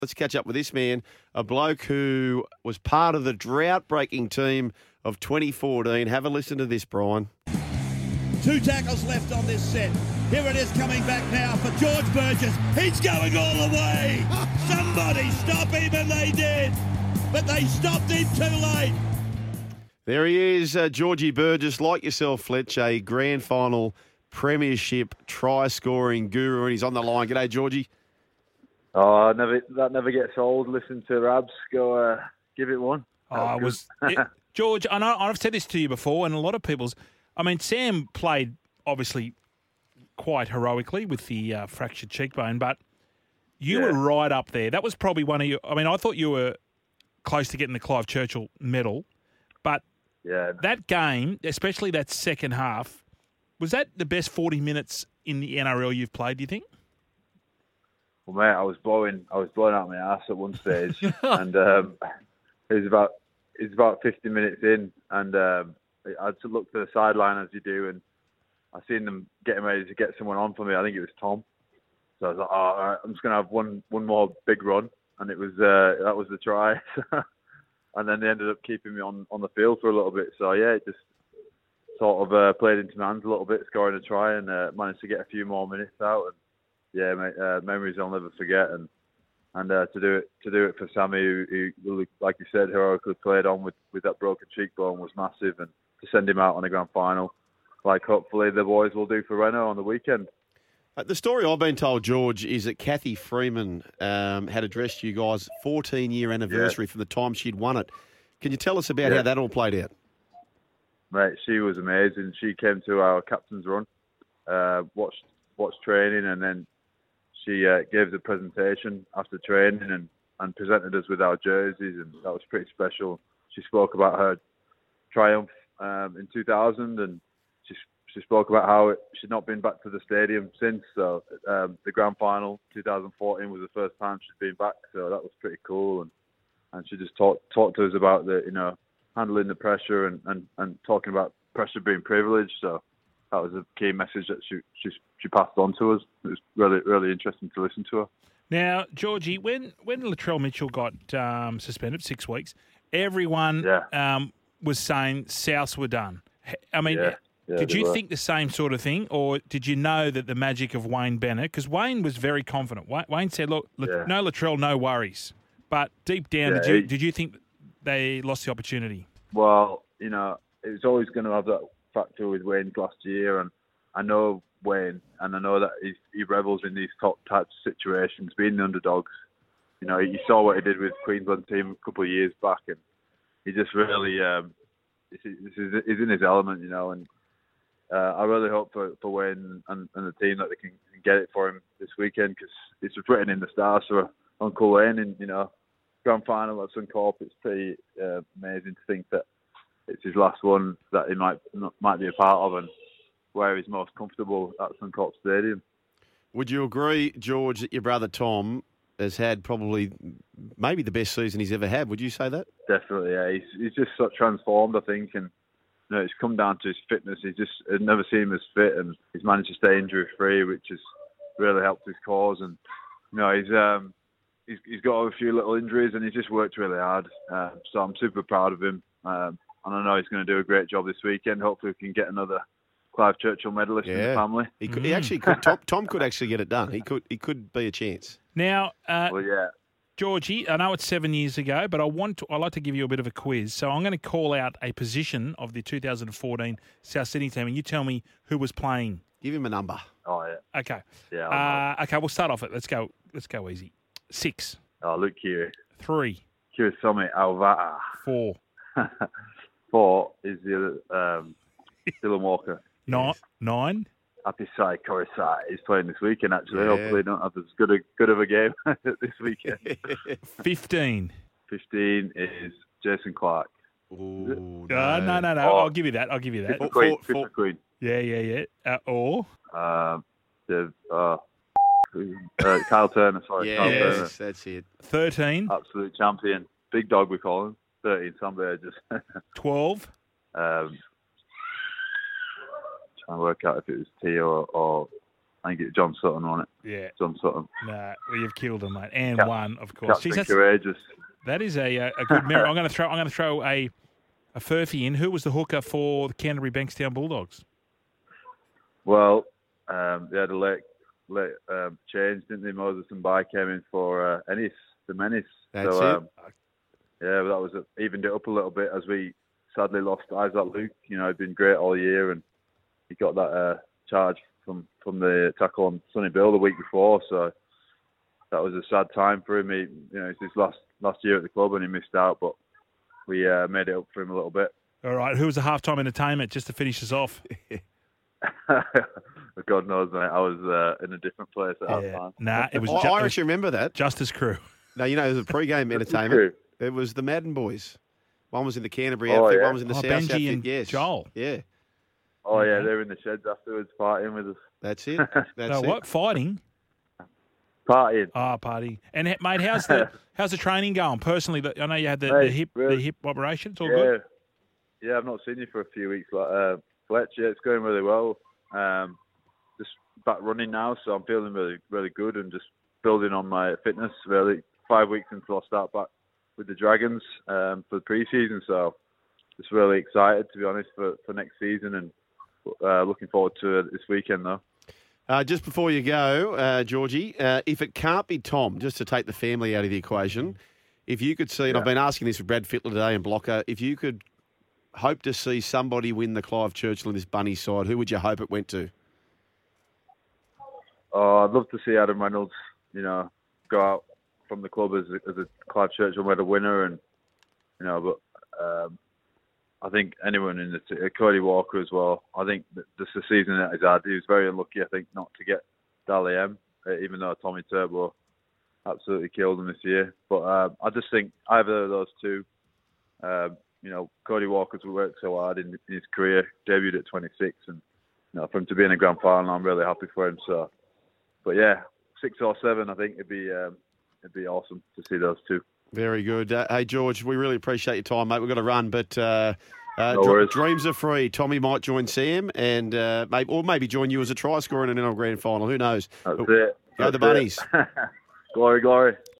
Let's catch up with this man, a bloke who was part of the drought-breaking team of 2014. Have a listen to this, Brian. 2 tackles left on this set. Here it is coming back now for George Burgess. He's going all the way. Somebody stop him, and they did. But they stopped him too late. There he is, Georgie Burgess, like yourself, Fletch, a grand final premiership try-scoring guru, and he's on the line. G'day, Georgie. Oh, that never gets old. Listen to Rabs go, give it one. George, I know I've said this to you before, and a lot of people's. I mean, Sam played obviously quite heroically with the fractured cheekbone, but you were right up there. That was probably one of your. I mean, I thought you were close to getting the Clive Churchill medal, but that game, especially that second half, was that the best 40 minutes in the NRL you've played? Do you think? Well, mate, I was blowing out my ass at one stage, and it was about 50 minutes in, and I had to look to the sideline as you do, and I seen them getting ready to get someone on for me. I think it was Tom. So I was like, oh, all right, I'm just gonna have one more big run, and it was that was the try, and then they ended up keeping me on the field for a little bit. So yeah, it just sort of played into my hands a little bit, scoring a try, and managed to get a few more minutes out. And yeah, mate, memories I'll never forget, and to do it for Sammy, who really, like you said, heroically played on with that broken cheekbone was massive, and to send him out on the grand final, like hopefully the boys will do for Renault on the weekend. The story I've been told, George, is that Kathy Freeman had addressed you guys' 14-year anniversary from the time she'd won it. Can you tell us about how that all played out? Mate, she was amazing. She came to our captain's run, watched training, and then she gave the presentation after training and presented us with our jerseys, and that was pretty special. She spoke about her triumph in 2000, and she spoke about how she'd not been back to the stadium since. So the grand final 2014 was the first time she'd been back, so that was pretty cool. And she just talked to us about the handling the pressure and talking about pressure being privileged. So that was a key message that she passed on to us. It was really, really interesting to listen to her. Now, Georgie, when Latrell Mitchell got suspended 6 weeks, everyone was saying Souths were done. I mean, did you think the same sort of thing, or did you know that the magic of Wayne Bennett? Because Wayne was very confident. Wayne said, "Look, no Latrell, no worries." But deep down, did you think they lost the opportunity? Well, it was always going to have that factor with Wayne last year, and I know Wayne, and I know that he revels in these top types of situations, being the underdogs. You saw what he did with Queensland team a couple of years back, and he just really he's in his element, and I really hope for Wayne and the team that they can get it for him this weekend, because it's written in the stars for Uncle Wayne, and grand final at Suncorp. It's pretty amazing to think that it's his last one that he might be a part of, and where he's most comfortable at Suncorp Stadium. Would you agree, George, that your brother Tom has had probably maybe the best season he's ever had? Would you say that? Definitely, yeah. He's just so transformed, I think, and it's come down to his fitness. I'd never seen him as fit, and he's managed to stay injury free, which has really helped his cause. And he's got a few little injuries, and he's just worked really hard. So I'm super proud of him, and I know he's going to do a great job this weekend. Hopefully, we can get another Clive Churchill medalist in the family. He actually could. Tom could actually get it done. He could be a chance. Now, Georgie, I know it's 7 years ago, but I'd like to give you a bit of a quiz. So I'm going to call out a position of the 2014 South Sydney team, and you tell me who was playing. Give him a number. Oh yeah. Okay. Yeah. Okay, we'll start off it. Let's go easy. 6. Oh, Luke Keary. 3. Kirasami Alvaa. 4. 4 is the other, Dylan Walker. 9. Apisai Korisai is playing this weekend, actually. Hopefully don't have as good of a game this weekend. 15. 15 is Jason Clark. Ooh, no. I'll give you that. Fifth Queen. Yeah. Or? Kyle Turner, sorry. Yes, Kyle Turner. That's it. 13. Absolute champion. Big dog, we call him. 13, somebody just... 12. Trying to work out if it was T or I think John Sutton won it. Yeah. John Sutton. Nah, well, you've killed him, mate. And one, of course. Captain Jeez, Courageous. that is a good merit. I'm going to throw a furphy in. Who was the hooker for the Canterbury Bankstown Bulldogs? Well, they had a late change, didn't they? Moses and Bai came in for Ennis, the Menace. That's it. Yeah, but that was evened it up a little bit as we sadly lost Isaac Luke. You know, he'd been great all year, and he got that charge from the tackle on Sonny Bill the week before. So that was a sad time for him. It's his last year at the club, and he missed out. But we made it up for him a little bit. All right. Who was the halftime entertainment just to finish us off? God knows, mate. I was in a different place at that time. Nah, it was. I actually remember that. Justice Crew. No, it was a pre-game entertainment. It was the Madden boys. One was in the Canterbury outfit, yeah. one was in the South Benji outfit. and Yes. Joel. Yeah. Oh yeah, they were in the sheds afterwards partying with us. That's it. That's So it. what? Fighting? Partying. Party. And mate, how's the training going? Personally, I know you had the hip operation. It's all good. Yeah, I've not seen you for a few weeks. Fletch, yeah, it's going really well. Just back running now, so I'm feeling really, really good and just building on my fitness. Really, 5 weeks until I start back with the Dragons for the pre-season. So just really excited, to be honest, for next season, and looking forward to it this weekend though. Just before you go, Georgie, if it can't be Tom, just to take the family out of the equation, if you could see, and I've been asking this with Brad Fittler today and Blocker, if you could hope to see somebody win the Clive Churchill in this Bunny side, who would you hope it went to? Oh, I'd love to see Adam Reynolds, go out from the club as a Clive Churchill medal winner, and but I think anyone in the Cody Walker as well. I think that just the season that he's had, he was very unlucky, I think, not to get Dally M, even though Tommy Turbo absolutely killed him this year. But I just think either of those two, Cody Walker's worked so hard in his career, debuted at 26, and for him to be in a grand final, I'm really happy for him. So, but yeah, 6 or 7, I think it'd be awesome to see those two. Very good. Hey, George, we really appreciate your time, mate. We've got to run, but No dreams are free. Tommy might join Sam and maybe join you as a try scorer in an NRL grand final. Who knows? That's it. Go the Bunnies. Glory, glory.